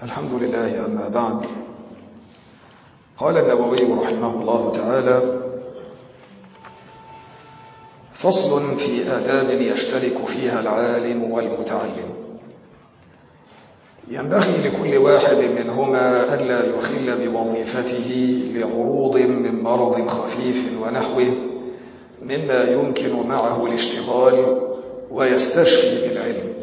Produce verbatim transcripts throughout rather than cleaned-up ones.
الحمد لله. أما بعد، قال النووي رحمه الله تعالى: فصل في آداب يشترك فيها العالم والمتعلم. ينبغي لكل واحد منهما ألا يخل بوظيفته لعروض من مرض خفيف ونحوه مما يمكن معه الاشتغال ويستشفي بالعلم.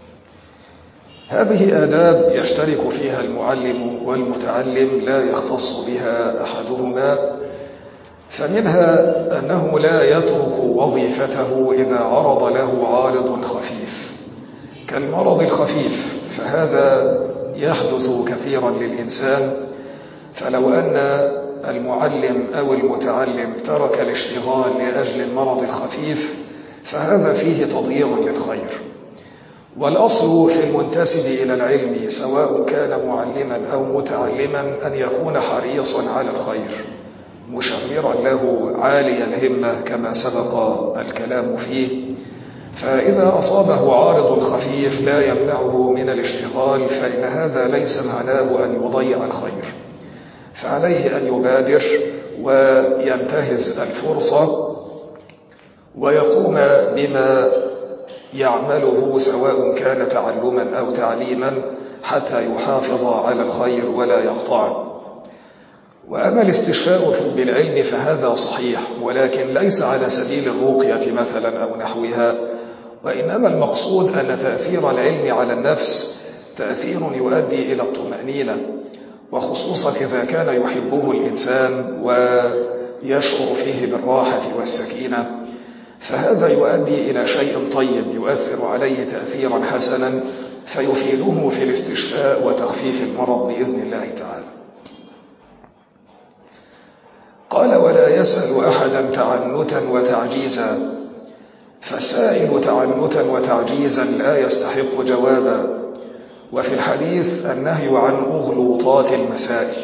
هذه آداب يشترك فيها المعلم والمتعلم لا يختص بها أحدهما، فمنها أنه لا يترك وظيفته إذا عرض له عارض خفيف كالمرض الخفيف، فهذا يحدث كثيرا للإنسان. فلو أن المعلم أو المتعلم ترك الاشتغال لأجل المرض الخفيف فهذا فيه تضييع للخير. والأصل في المنتسب إلى العلم سواء كان معلما أو متعلما أن يكون حريصا على الخير مشمرا له عالي الهمة كما سبق الكلام فيه. فإذا أصابه عارض خفيف لا يمنعه من الاشتغال فإن هذا ليس معناه أن يضيع الخير، فعليه أن يبادر وينتهز الفرصة ويقوم بما يعمله سواء كان تعلما أو تعليما حتى يحافظ على الخير ولا يقطعه. وأما الاستشفاء بالعلم فهذا صحيح، ولكن ليس على سبيل الرقية مثلا أو نحوها، وإنما المقصود أن تأثير العلم على النفس تأثير يؤدي إلى الطمأنينة، وخصوصا إذا كان يحبه الإنسان ويشعر فيه بالراحة والسكينة، فهذا يؤدي إلى شيء طيب يؤثر عليه تأثيرا حسنا فيفيده في الاستشفاء وتخفيف المرض بإذن الله تعالى. قال: ولا يسأل أحدا تعنتا وتعجيزا، فالسائل تعنتا وتعجيزا لا يستحق جوابا. وفي الحديث النهي عن أغلوطات المسائل.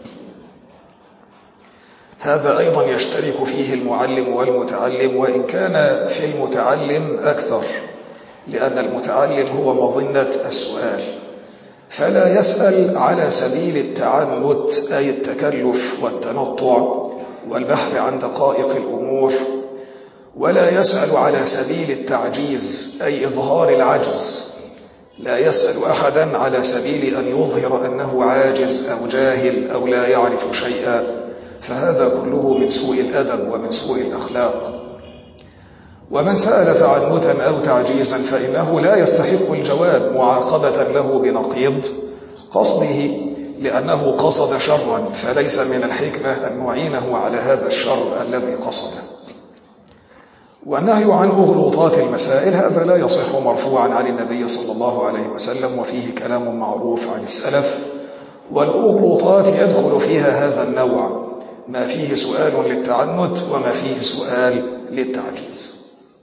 هذا أيضا يشترك فيه المعلم والمتعلم، وإن كان في المتعلم أكثر، لأن المتعلم هو مظنة السؤال، فلا يسأل على سبيل التعنت أي التكلف والتنطع والبحث عن دقائق الأمور، ولا يسأل على سبيل التعجيز أي إظهار العجز. لا يسأل أحدا على سبيل أن يظهر أنه عاجز أو جاهل أو لا يعرف شيئا، فهذا كله من سوء الأدب ومن سوء الأخلاق. ومن سأل تعنتا أو تعجيزا فإنه لا يستحق الجواب معاقبة له بنقيض قصده، لأنه قصد شرا، فليس من الحكمة أن نعينه على هذا الشر الذي قصده. والنهي عن أغلوطات المسائل هذا لا يصح مرفوعا عن النبي صلى الله عليه وسلم، وفيه كلام معروف عن السلف. والأغلوطات يدخل فيها هذا النوع، ما فيه سؤال للتعنت وما فيه سؤال للتعجيز.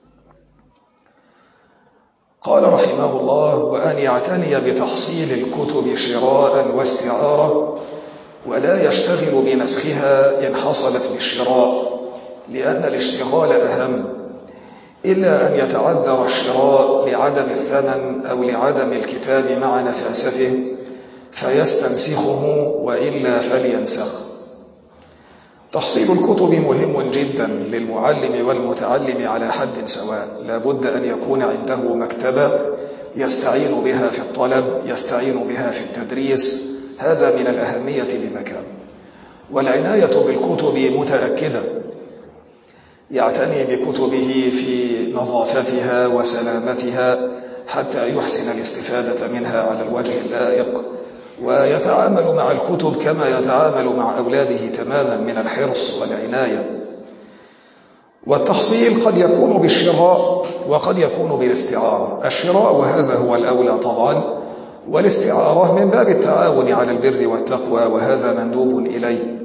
قال رحمه الله: وأن يعتني بتحصيل الكتب شراء واستعارة، ولا يشتغل بنسخها إن حصلت بالشراء، لأن الاشتغال أهم، إلا أن يتعذر الشراء لعدم الثمن أو لعدم الكتاب مع نفاسته فيستنسخه، وإلا فلينسخ. تحصيل الكتب مهم جدا للمعلم والمتعلم على حد سواء، لا بد أن يكون عنده مكتبة يستعين بها في الطلب، يستعين بها في التدريس، هذا من الأهمية بمكان. والعناية بالكتب متأكدة، يعتني بكتبه في نظافتها وسلامتها حتى يحسن الاستفادة منها على الوجه اللائق، ويتعامل مع الكتب كما يتعامل مع أولاده تماما من الحرص والعناية. والتحصيل قد يكون بالشراء وقد يكون بالاستعارة. الشراء وهذا هو الأولى طبعا، والاستعارة من باب التعاون على البر والتقوى، وهذا مندوب إليه.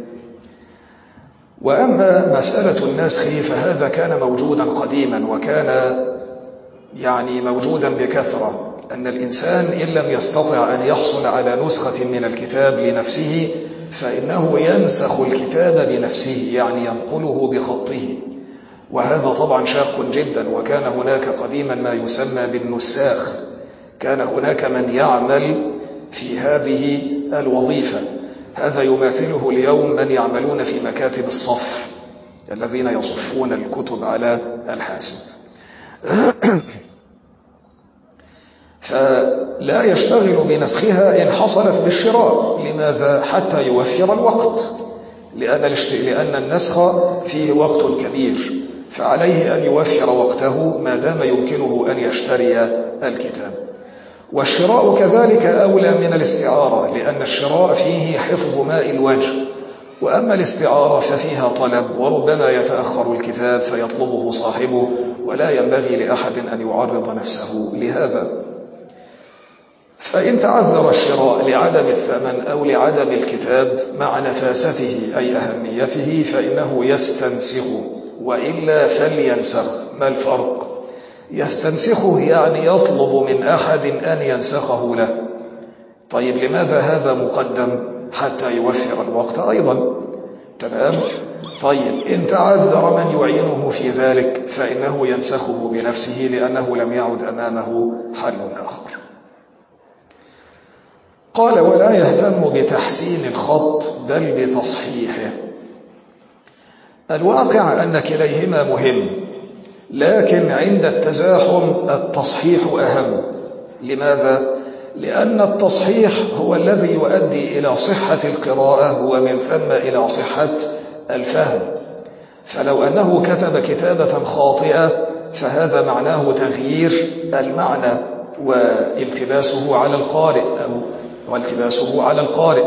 وأما مسألة النسخ فهذا كان موجودا قديما، وكان يعني موجودا بكثرة، أن الإنسان إن لم يستطع أن يحصل على نسخة من الكتاب لنفسه فإنه ينسخ الكتاب بنفسه، يعني ينقله بخطه، وهذا طبعا شاق جدا. وكان هناك قديما ما يسمى بالنساخ، كان هناك من يعمل في هذه الوظيفة. هذا يماثله اليوم من يعملون في مكاتب الصف الذين يصفون الكتب على الحاسب. فلا يشتغل بنسخها إن حصلت بالشراء. لماذا؟ حتى يوفر الوقت، لأن لأن النسخ فيه وقت كبير، فعليه أن يوفر وقته ما دام يمكنه أن يشتري الكتاب. والشراء كذلك أولى من الاستعارة، لأن الشراء فيه حفظ ماء الوجه، وأما الاستعارة ففيها طلب، وربما يتأخر الكتاب فيطلبه صاحبه، ولا ينبغي لأحد أن يعرض نفسه لهذا. فإن تعذر الشراء لعدم الثمن أو لعدم الكتاب مع نفاسته أي أهميته فإنه يستنسخ، وإلا فلينسخ. ما الفرق؟ يستنسخه يعني يطلب من أحد أن ينسخه له. طيب لماذا هذا مقدم؟ حتى يوفر الوقت أيضا. تمام؟ طيب إن تعذر من يعينه في ذلك فإنه ينسخه بنفسه، لأنه لم يعد أمامه حل آخر. قال: ولا يهتم بتحسين الخط بل بتصحيحه. الواقع أن كليهما مهم، لكن عند التزاحم التصحيح أهم. لماذا؟ لأن التصحيح هو الذي يؤدي إلى صحة القراءة ومن ثم إلى صحة الفهم. فلو أنه كتب كتابة خاطئة فهذا معناه تغيير المعنى والتباسه على القارئ أو والتباسه على القارئ.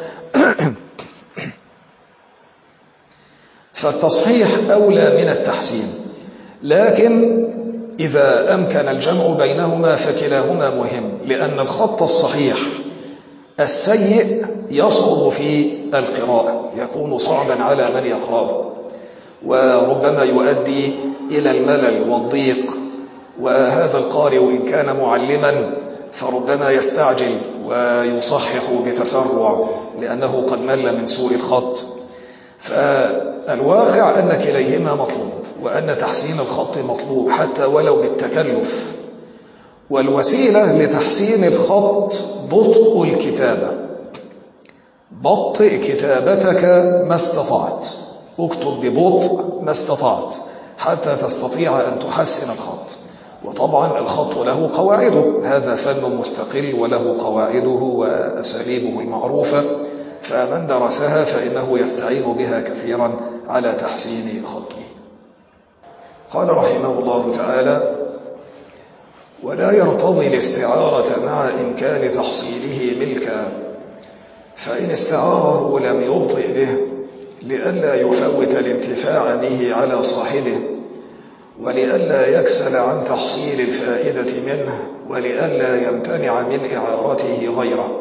فالتصحيح أولى من التحسين، لكن إذا أمكن الجمع بينهما فكلاهما مهم، لأن الخط الصحيح السيء يصعب في القراءة، يكون صعبا على من يقرأه، وربما يؤدي إلى الملل والضيق. وهذا القارئ إن كان معلما فربما يستعجل ويصحح بتسرع لأنه قد مل من سوء الخط. فالواقع أن كليهما مطلوب، وأن تحسين الخط مطلوب حتى ولو بالتكلف. والوسيلة لتحسين الخط بطء الكتابة. بطئ كتابتك ما استطعت، اكتب ببطء ما استطعت حتى تستطيع أن تحسن الخط. وطبعا الخط له قواعده، هذا فن مستقل وله قواعده وأساليبه المعروفة، فمن درسها فإنه يستعين بها كثيرا على تحسين خطه. قال رحمه الله تعالى: ولا يرتضي الاستعارة مع إمكان تحصيله ملكا، فإن استعاره لم يبطئ به لئلا يفوت الانتفاع به على صاحبه، ولئلا يكسل عن تحصيل الفائدة منه، ولئلا يمتنع من إعارته غيره.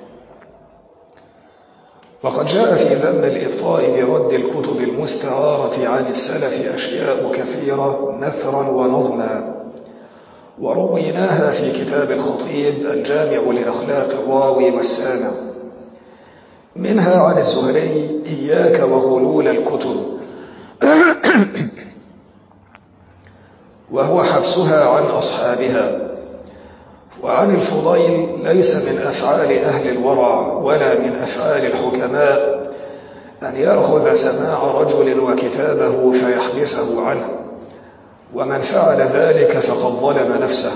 وقد جاء في ذم الإبطاء برد الكتب المستعارة عن السلف أشياء كثيرة نثرا ونظما، ورويناها في كتاب الخطيب الجامع لأخلاق الراوي والسامع. منها عن الزهري: إياك وغلول الكتب، وهو حبسها عن أصحابها. وعن الفضيل: ليس من أفعال أهل الورع ولا من أفعال الحكماء أن يأخذ سماع رجل وكتابه فيحبسه عنه، ومن فعل ذلك فقد ظلم نفسه.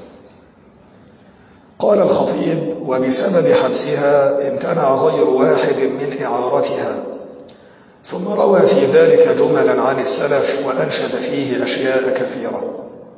قال الخطيب: وبسبب حبسها امتنع غير واحد من إعارتها. ثم روى في ذلك جملا عن السلف وأنشد فيه أشياء كثيرة.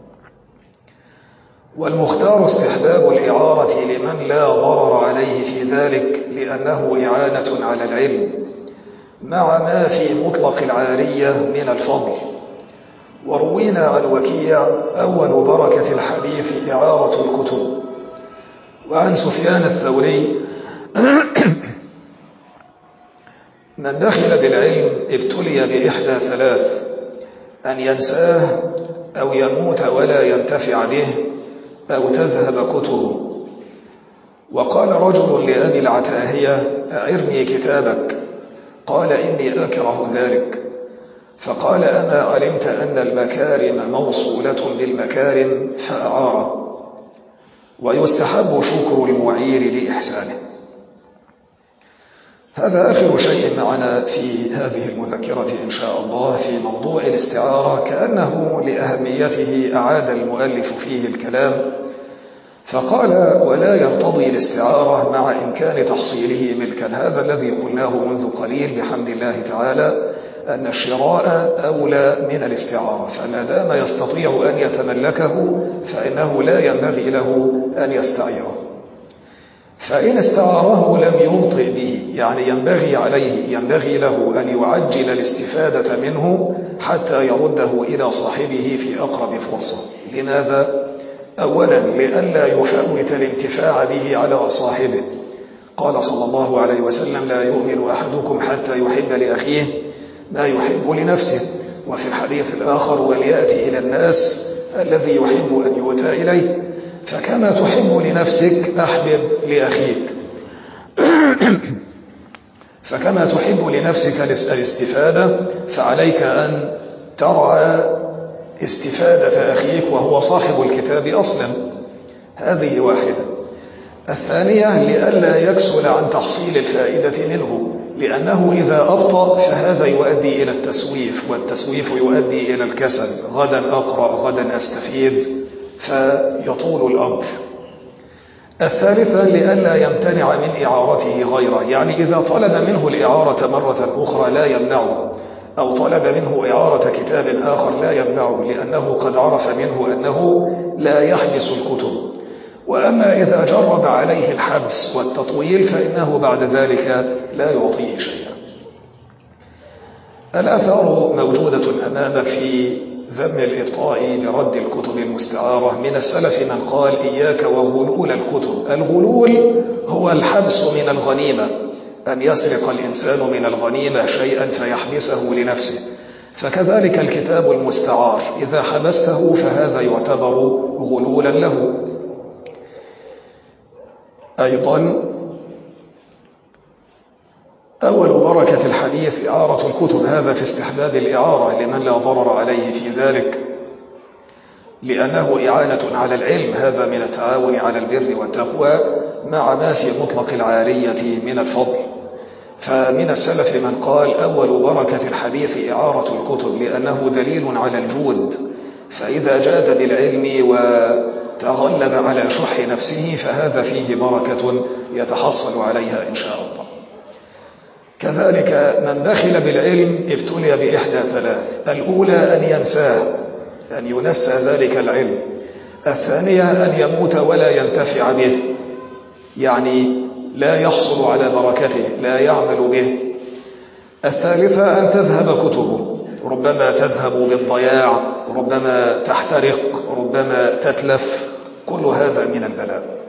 والمختار استحباب الإعارة لمن لا ضرر عليه في ذلك، لأنه إعانة على العلم مع ما في مطلق العارية من الفضل. وروينا عن وكيع: أول بركة الحديث إعارة الكتب. وعن سفيان الثوري: من دخل بالعلم ابتلي بإحدى ثلاث: أن ينساه، أو يموت ولا ينتفع به، أو تذهب كتبه. وقال رجل لأبي العتاهية: أعرني كتابك. قال: إني أكره ذلك. فقال: أما علمت أن المكارم موصولة بالمكارم؟ فأعاره. ويستحب شكر المعير لإحسانه. هذا آخر شيء معنا في هذه المذكرة إن شاء الله في موضوع الاستعارة، كأنه لأهميته أعاد المؤلف فيه الكلام فقال: ولا يرتضي الاستعارة مع إمكان تحصيله ملكا. هذا الذي قلناه منذ قليل بحمد الله تعالى، أن الشراء أولى من الاستعارة، فما دام يستطيع أن يتملكه فإنه لا ينبغي له أن يستعيره. فإن استعاره لم يبطئ به، يعني ينبغي عليه ينبغي له أن يعجل الاستفادة منه حتى يرده إلى صاحبه في أقرب فرصة. لماذا؟ أولا لئلا يفوت الانتفاع به على صاحبه. قال صلى الله عليه وسلم: لا يؤمن أحدكم حتى يحب لأخيه ما يحب لنفسه. وفي الحديث الآخر: وليأتي إلى الناس الذي يحب أن يؤتى إليه. فكما تحب لنفسك أحبب لأخيك فكما تحب لنفسك الاستفادة فعليك أن ترعى استفادة أخيك وهو صاحب الكتاب أصلا. هذه واحدة. الثانية لئلا يكسل عن تحصيل الفائدة منه، لأنه إذا أبطأ فهذا يؤدي إلى التسويف، والتسويف يؤدي إلى الكسل. غدا أقرأ، غدا أستفيد، فيطول الأمر. الثالثة لئلا يمتنع من إعارته غيره، يعني إذا طلب منه الإعارة مرة أخرى لا يمنعه، أو طلب منه إعارة كتاب آخر لا يمنعه، لأنه قد عرف منه أنه لا يحبس الكتب. وأما إذا جرب عليه الحبس والتطويل فإنه بعد ذلك لا يعطيه شيئا. الآثار موجودة أمامك في ذم الإبطاء برد الكتب المستعارة. من السلف من قال: إياك وغلول الكتب. الغلول هو الحبس من الغنيمة، أن يسرق الإنسان من الغنيمة شيئا فيحبسه لنفسه. فكذلك الكتاب المستعار إذا حبسته فهذا يعتبر غلولا له. أيضا أول بركة الحديث إعارة الكتب، هذا في استحباب الإعارة لمن لا ضرر عليه في ذلك، لأنه إعانة على العلم. هذا من التعاون على البر والتقوى مع ما في مطلق العارية من الفضل. فمن السلف من قال: أول بركة الحديث إعارة الكتب، لأنه دليل على الجود، فإذا جاد بالعلم وتغلب على شح نفسه فهذا فيه بركة يتحصل عليها إن شاء الله. كذلك من بخل بالعلم ابتلي بإحدى ثلاث: الأولى أن ينساه، أن ينسى ذلك العلم. الثانية أن يموت ولا ينتفع به، يعني لا يحصل على بركته، لا يعمل به. الثالثة أن تذهب كتبه، ربما تذهب بالضياع، ربما تحترق، ربما تتلف، كل هذا من البلاء.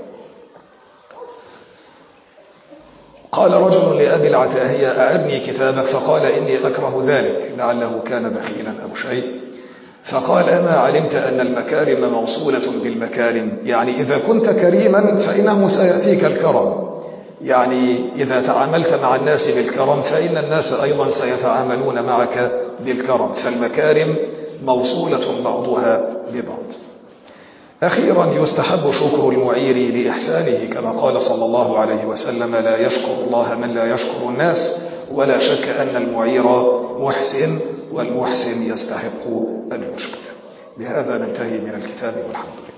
قال رجل لأبي العتاهية: أعرني كتابك، فقال: إني أكره ذلك، لعله كان بخيلا أو شيء. فقال: أما علمت أن المكارم موصولة بالمكارم، يعني إذا كنت كريما فإنه سيأتيك الكرم، يعني إذا تعاملت مع الناس بالكرم فإن الناس أيضا سيتعاملون معك بالكرم، فالمكارم موصولة بعضها ببعض. أخيرا يستحب شكر المعير لإحسانه، كما قال صلى الله عليه وسلم: لا يشكر الله من لا يشكر الناس. ولا شك أن المعير محسن، والمحسن يستحق المشكر. بهذا ننتهي من الكتاب والحمد لله.